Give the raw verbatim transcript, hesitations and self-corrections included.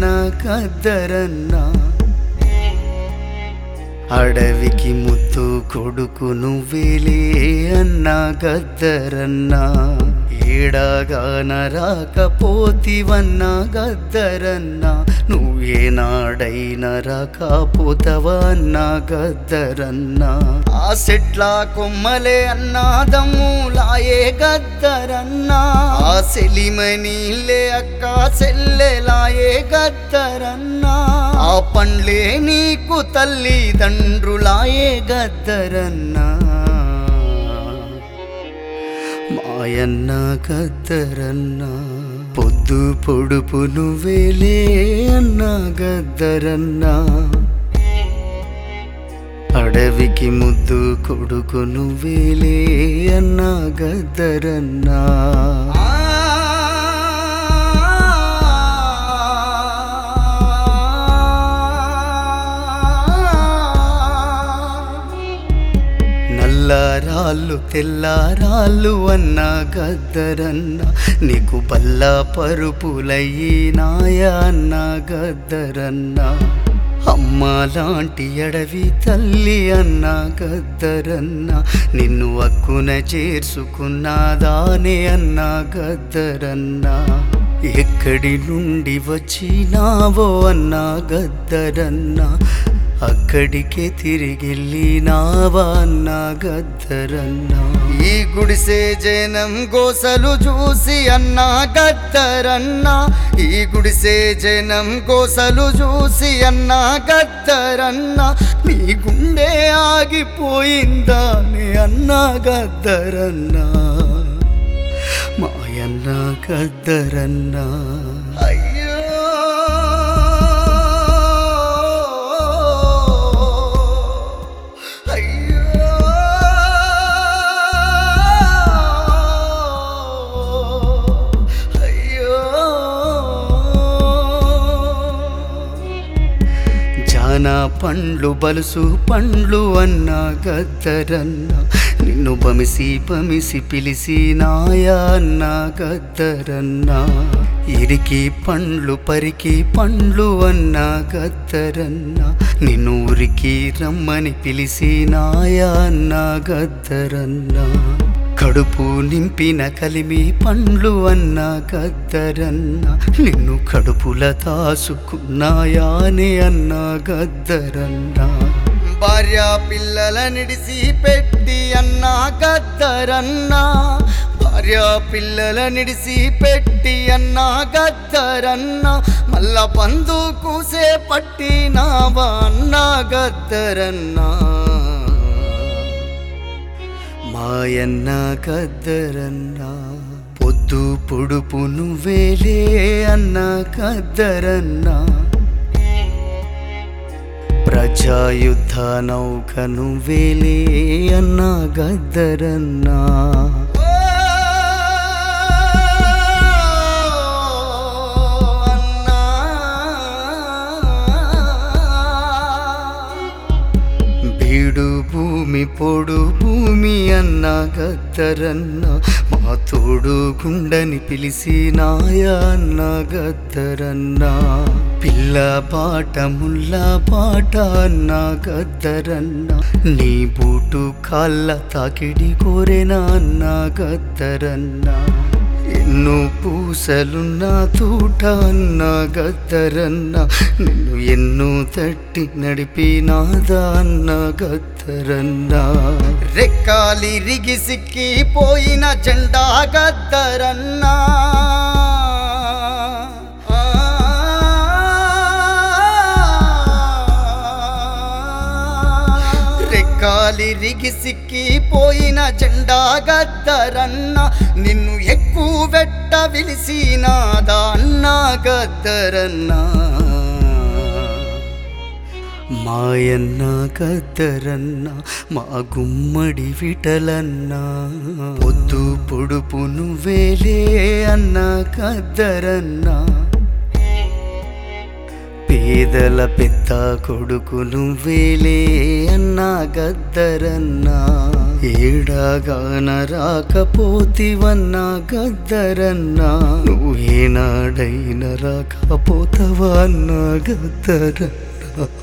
అన్నా గద్దరన్నా అడవికి ముద్దు కొడుకు నువ్వేలే అన్నా గద్దరన్నా ఏడాగాన రాకపోతివన్నా గద్దరన్నా నువ్వేనాడైనా రాకపోతవా అన్నా గద్దరన్నా ఆ సెట్ల కొమ్మలే అన్నాదమ్ములాయే గద్దరన్నా ఆ సెలిమనీలే అక్క సెల్లెలాయే గద్దరన్నా ఆ పండ్లే నీకు తల్లిదండ్రులాయే గద్దరన్నా మాయన్న గద్దరన్నా పొద్దు పొడుపు నువ్వేలే అన్నా గద్దరన్నా అడవికి ముద్దు కొడుకు నువ్వేలే అన్నా గద్దరన్నా నల్లరాళ్ళు తెల్లారాళ్ళు అన్నా గద్దరన్నా నీకు బల్ల పరుపులయ్యినాయా అన్నా గద్దరన్నా అమ్మ లాంటి అడవి తల్లి అన్నా గద్దరన్నా నిన్ను అక్కున చేర్చుకున్నాదానే అన్నా గద్దరన్నా ఎక్కడి నుండి వచ్చినావో అన్నా గద్దరన్నా అక్కడికే తిరిగిల్లినావా అన్నా గద్దరన్నా ఈ గుడిసే జనం గోసలు చూసి అన్నా గద్దరన్నా ఈ గుడిసే జనం గోసలు చూసి అన్నా గద్దరన్నా నీ గుండె ఆగిపోయిందా నే అన్నా గద్దరన్నా మాయన్న గద్దరన్నా అయ్యో జానా పండ్లు బలుసు పండ్లు అన్నా గద్దరన్నా నిన్ను బమిసి బమిసి పిలిసినాయా అన్నా గద్దరన్నా ఇరికి పండ్లు పరికి పండ్లు అన్నా గద్దరన్నా నిన్ను ఊరికి రమ్మని పిలిసినాయా అన్నా గద్దరన్నా కడుపు నింపిన కలిమి పండ్లు అన్నా గద్దరన్నా నిన్ను కడుపుల తాసుకున్నాయానే అన్నా గద్దరన్నా భార్య పిల్లల నిడిసి పెట్టి అన్నా గద్దరన్నా భార్య పిల్లల నిడిసి పెట్టి అన్నా గద్దరన్నా మల్ల పందు కూసే పట్టినావా అన్నా గద్దరన్నా మాయన్న గద్దరన్నా పొద్దు పొడుపు నువ్వేలే అన్నా గద్దరన్నా ప్రజాయుద్ధ నౌక నువ్వేలే అన్నా గద్దరన్నా బీడు భూమి పొడు భూమి అన్నా గద్దరన్నా మా తోడు గుండని పిలిసినాయా అన్నా గద్దరన్నా పిల్ల పాట ముల్ల పాట అన్నా గద్దరన్నా నీ బూటు కాళ్ళ తాకిడి కోరేనా అన్నా గద్దరన్నా ఎన్నో పూసలున్నా తోట అన్నా గద్దరన్నా నిన్ను ఎన్నో తట్టి నడిపినాదా అన్నా గద్దరన్నా రెక్కాలి రిగి సిక్కిపోయిన జెండా గద్దరన్నా రెక్కాలి రిగి సిక్కిపోయిన జెండా గద్దరన్నా నిన్ను ఎక్కువ వెట్ట విలిసినాదా అన్నా గద్దరన్నా మాయన్న గద్దరన్నా మా గుమ్మడి విటలన్నా పొద్దు పొడుపు నువ్వేలే అన్నా గద్దరన్నా పేదల పెద్ద కొడుకు నువ్వేలే అన్నా గద్దరన్నా ఏడాగాన రాకపోతివన్నా గద్దరన్నా నువ్వు ఏనాడైనా రాకపోతావా అన్నా గద్దరన్నా.